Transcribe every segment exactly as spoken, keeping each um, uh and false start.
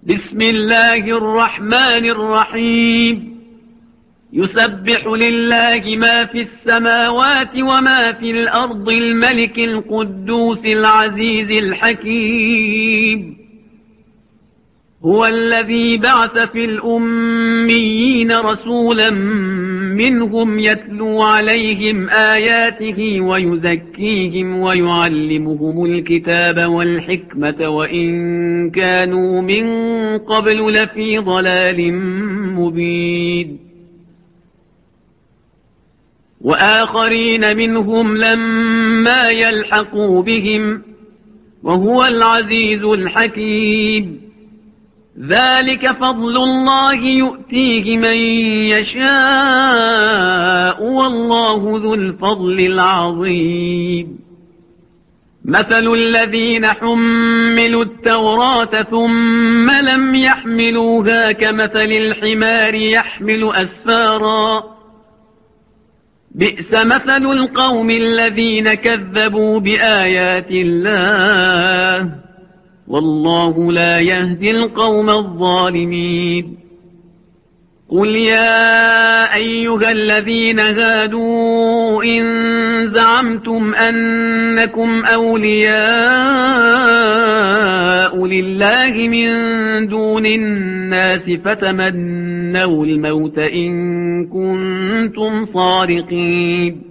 بسم الله الرحمن الرحيم يسبح لله ما في السماوات وما في الأرض الملك القدوس العزيز الحكيم هو الذي بعث في الأميين رسولا منهم يتلو عليهم آياته ويزكيهم ويعلمهم الكتاب والحكمة وإن كانوا من قبل لفي ضلال مبين وآخرين منهم لما يلحقوا بهم وهو العزيز الحكيم ذلك فضل الله يؤتيه من يشاء والله ذو الفضل العظيم مثل الذين حملوا التوراة ثم لم يحملوها كمثل الحمار يحمل أسفارا بئس مثل القوم الذين كذبوا بآيات الله والله لا يهدي القوم الظالمين قل يا أيها الذين هادوا إن زعمتم أنكم أولياء لله من دون الناس فتمنوا الموت إن كنتم صادقين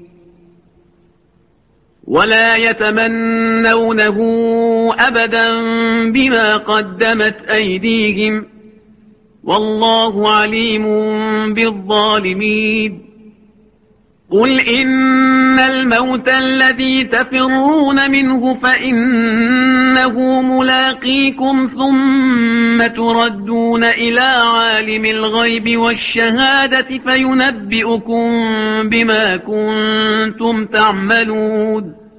ولا يتمنونه أبدا بما قدمت أيديهم والله عليم بالظالمين قل إن الموت الذي تفرون منه فإنه ملاقيكم ثم تردون إلى عالم الغيب والشهادة فينبئكم بما كنتم تعملون